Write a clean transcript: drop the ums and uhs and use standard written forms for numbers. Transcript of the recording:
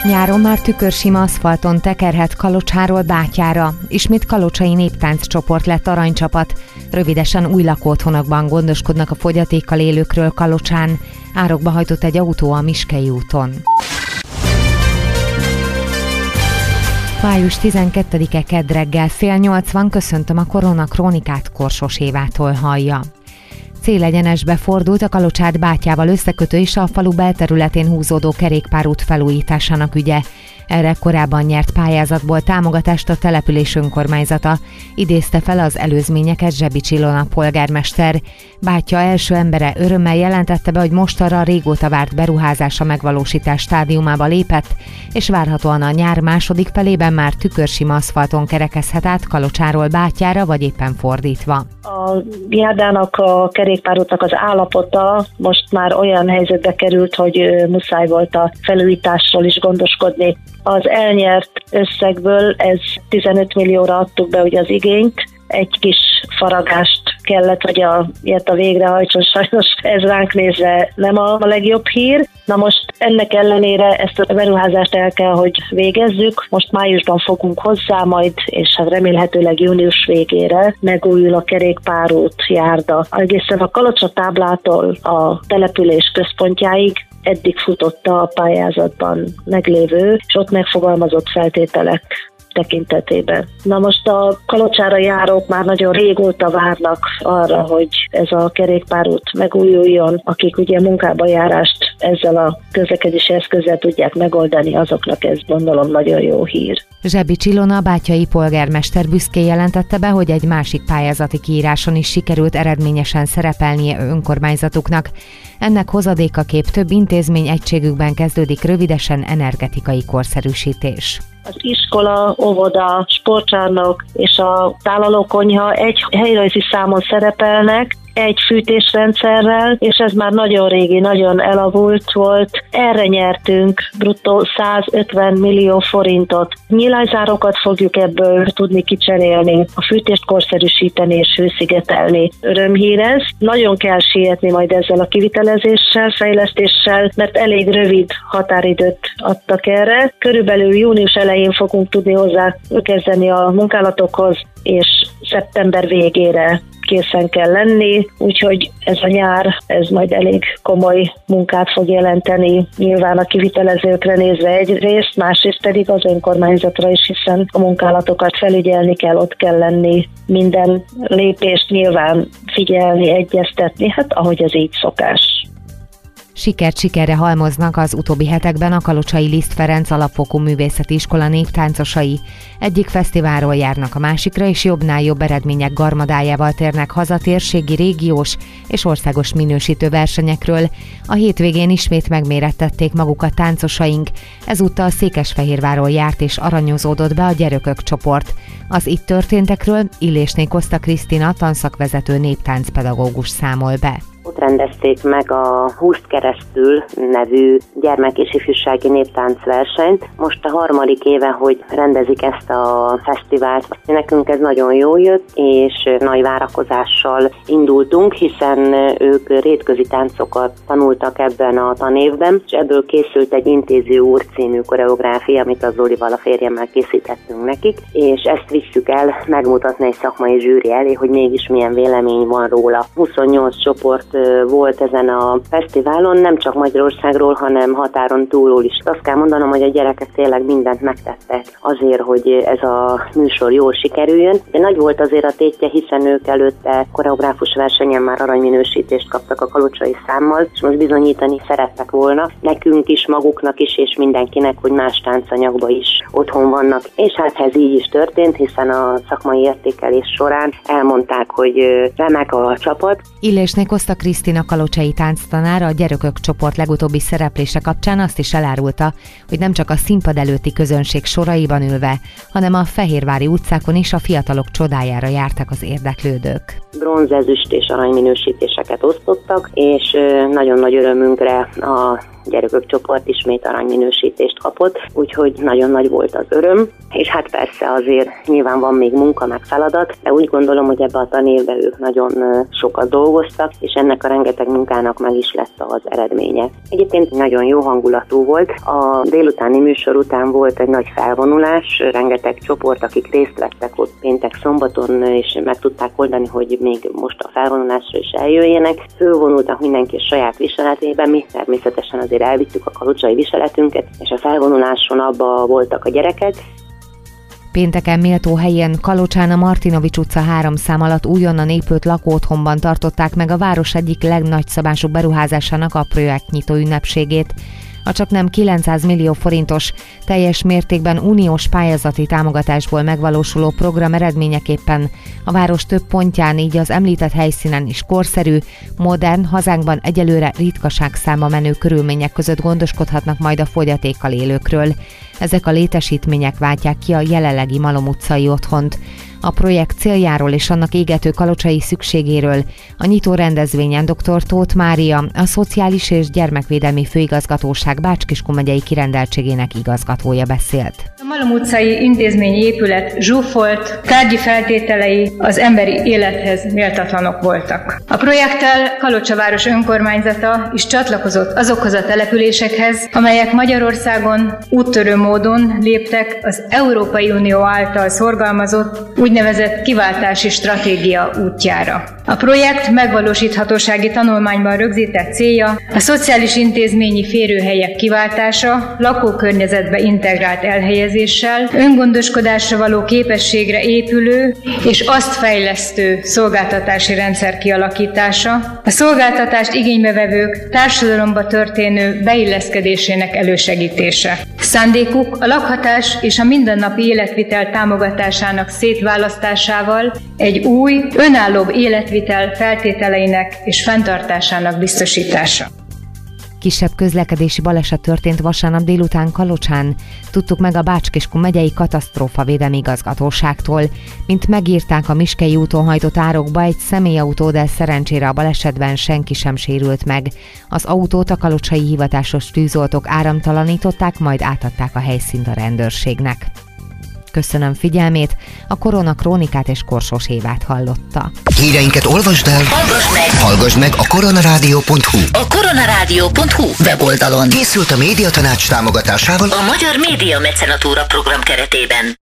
Nyáron már tükörsima aszfalton tekerhet Kalocsáról Bátyára. Ismét kalocsai néptánc csoport lett aranycsapat. Rövidesen új lakóotthonokban gondoskodnak a fogyatékkal élőkről Kalocsán. Árokba hajtott egy autó a Miskei úton. Május 12-e kedd reggel 7:30 köszöntöm a Korona Krónikát, Korsos Évától hallja. Célegyenesbe fordult a Kalocsát Bátyával összekötő és a falu belterületén húzódó kerékpárút felújításának ügye. Erre korábban nyert pályázatból támogatást a település önkormányzata. Idézte fel az előzményeket Zsebics Ilona polgármester. Bátya első embere örömmel jelentette be, hogy mostanra a régóta várt beruházás a megvalósítás stádiumába lépett, és várhatóan a nyár második felében már tükörsima aszfalton kerekezhet át Kalocsáról Bátyára, vagy éppen fordítva. A járdának, a kerékpárútnak az állapota most már olyan helyzetbe került, hogy muszáj volt a felújításról is gondoskodni. Az elnyert összegből 15 millióra adtuk be ugye az igényt, egy kis faragást kellett, hogy ilyet a végrehajtson, sajnos ez ránk nézve nem a legjobb hír. Na most ennek ellenére ezt a beruházást el kell, hogy végezzük. Most májusban fogunk hozzá majd, és hát remélhetőleg június végére megújul a kerékpárút járda. Egészen a Kalocsa táblától a település központjáig eddig futotta a pályázatban meglévő, és ott megfogalmazott feltételek tekintetében. Na most a Kalocsára járók már nagyon régóta várnak arra, hogy ez a kerékpárút megújuljon, akik ugye munkába járást ezzel a közlekedési eszközzel tudják megoldani, azoknak ez gondolom nagyon jó hír. Zsebics Ilona bátyai polgármester büszkén jelentette be, hogy egy másik pályázati kiíráson is sikerült eredményesen szerepelnie önkormányzatuknak. Ennek hozadékaképp több intézmény egységükben kezdődik rövidesen energetikai korszerűsítés. Az iskola, óvoda, sportcsarnok és a tálalókonyha egy helyrajzi számon szerepelnek, egy fűtésrendszerrel, és ez már nagyon régi, nagyon elavult volt. Erre nyertünk bruttó 150 millió forintot. Nyílászárokat fogjuk ebből tudni kicserélni, a fűtést korszerűsíteni és hőszigetelni. Örömhír ez. Nagyon kell sietni majd ezzel a kivitelezéssel, fejlesztéssel, mert elég rövid határidőt adtak erre. Körülbelül június elején fogunk tudni hozzá kezdeni a munkálatokhoz, és szeptember végére készen kell lenni, úgyhogy ez a nyár, ez majd elég komoly munkát fog jelenteni, nyilván a kivitelezőkre nézve egyrészt, másrészt pedig az önkormányzatra is, hiszen a munkálatokat felügyelni kell, ott kell lenni, minden lépést nyilván figyelni, egyeztetni, hát ahogy ez így szokás. Sikert sikerre halmoznak az utóbbi hetekben a kalocsai Liszt Ferenc alapfokú művészeti iskola néptáncosai. Egyik fesztiválról járnak a másikra, és jobbnál jobb eredmények garmadájával térnek haza térségi, régiós és országos minősítő versenyekről. A hétvégén ismét megmérettették magukat táncosaink. Ezúttal Székesfehérvárról járt és aranyozódott be a Gyerökök csoport. Az itt történtekről Illésné Koszta Krisztina tanszakvezető néptáncpedagógus számol be. Ott rendezték meg a 20 keresztül nevű gyermek- és ifjúsági néptáncversenyt. Most a harmadik éve, hogy rendezik ezt a fesztivált. Nekünk ez nagyon jól jött, és nagy várakozással indultunk, hiszen ők rétközi táncokat tanultak ebben a tanévben, és ebből készült egy Intéző úr című koreográfia, amit az Zolival, a férjemmel készítettünk nekik, és ezt visszük el megmutatni egy szakmai zsűri elé, hogy mégis milyen vélemény van róla. 28 csoport volt ezen a fesztiválon, nem csak Magyarországról, hanem határon túlról is. Azt kell mondanom, hogy a gyerekek tényleg mindent megtettek azért, hogy ez a műsor jól sikerüljön. De nagy volt azért a tétje, hiszen ők előtte koreográfus versenyen már aranyminősítést kaptak a kalocsai számmal, és most bizonyítani szerettek volna nekünk is, maguknak is, és mindenkinek, hogy más táncanyagban is otthon vannak. És hát ez így is történt, hiszen a szakmai értékelés során elmondták, hogy remek a csapat. Illésné Koszta Krisztina kalocsai tánctanára a Gyerökök csoport legutóbbi szereplése kapcsán azt is elárulta, hogy nem csak a színpad előtti közönség soraiban ülve, hanem a fehérvári utcákon is a fiatalok csodájára jártak az érdeklődők. Bronz, ezüst és aranyminősítéseket osztottak, és nagyon nagy örömünkre a gyerekök csoport ismét aranyminősítést kapott, úgyhogy nagyon nagy volt az öröm, és hát persze azért nyilván van még munka, meg feladat, de úgy gondolom, hogy ebbe a tanévben ők nagyon sokat dolgoztak, és ennek a rengeteg munkának meg is lett az eredménye. Egyébként nagyon jó hangulatú volt. A délutáni műsor után volt egy nagy felvonulás, rengeteg csoport, akik részt vettek ott péntek szombaton, és meg tudták oldani, hogy még most a felvonulásra is eljöjjenek. Fölvonultak mindenki a saját viseletében, mi természetesen azért elvittük a kalocsai viseletünket, és a felvonuláson abba voltak a gyerekek. Pénteken méltó helyén Kalocsán a Martinovics utca 3 szám alatt újonnan épült lakóotthonban tartották meg a város egyik legnagyszabású beruházásának a projektnyitó ünnepségét. A csaknem 900 millió forintos, teljes mértékben uniós pályázati támogatásból megvalósuló program eredményeképpen a város több pontján, így az említett helyszínen is korszerű, modern, hazánkban egyelőre ritkaság számba menő körülmények között gondoskodhatnak majd a fogyatékkal élőkről. Ezek a létesítmények váltják ki a jelenlegi Malom utcai otthont. A projekt céljáról és annak égető kalocsai szükségéről a nyitó rendezvényen dr. Tóth Mária, a Szociális és Gyermekvédelmi Főigazgatóság Bács-Kiskun megyei kirendeltségének igazgatója beszélt. A Malom utcai intézményi épület zsúfolt, tárgyi feltételei az emberi élethez méltatlanok voltak. A projekttel Kalocsa város önkormányzata is csatlakozott azokhoz a településekhez, amelyek Magyarországon úttörő módon léptek az Európai Unió által szorgalmazott úgynevezett kiváltási stratégia útjára. A projekt megvalósíthatósági tanulmányban rögzített célja a szociális intézményi férőhelyek kiváltása, lakókörnyezetbe integrált elhelyezéssel, öngondoskodásra való képességre épülő és azt fejlesztő szolgáltatási rendszer kialakítása, a szolgáltatást igénybevevők társadalomba történő beilleszkedésének elősegítése. Szándékuk a lakhatás és a mindennapi életvitel támogatásának szétválasztásával egy új, önállóbb életvitel feltételeinek és fenntartásának biztosítása. Kisebb közlekedési baleset történt vasárnap délután Kalocsán, tudtuk meg a Bács-Kiskun megyei katasztrófavédelmi igazgatóságtól. Mint megírták, a Miskei úton hajtott árokba egy személyautó, de szerencsére a balesetben senki sem sérült meg. Az autót a kalocsai hivatásos tűzoltók áramtalanították, majd átadták a helyszínt a rendőrségnek. Köszönöm figyelmét, a Korona Krónikát és Korsós Évát hallotta. Híreinket olvasd el, hallgassd meg a koronarádió.hu. A koronarádió.hu weboldalon Készült a Médiatanács támogatásával a Magyar Média Mecenatúra program keretében.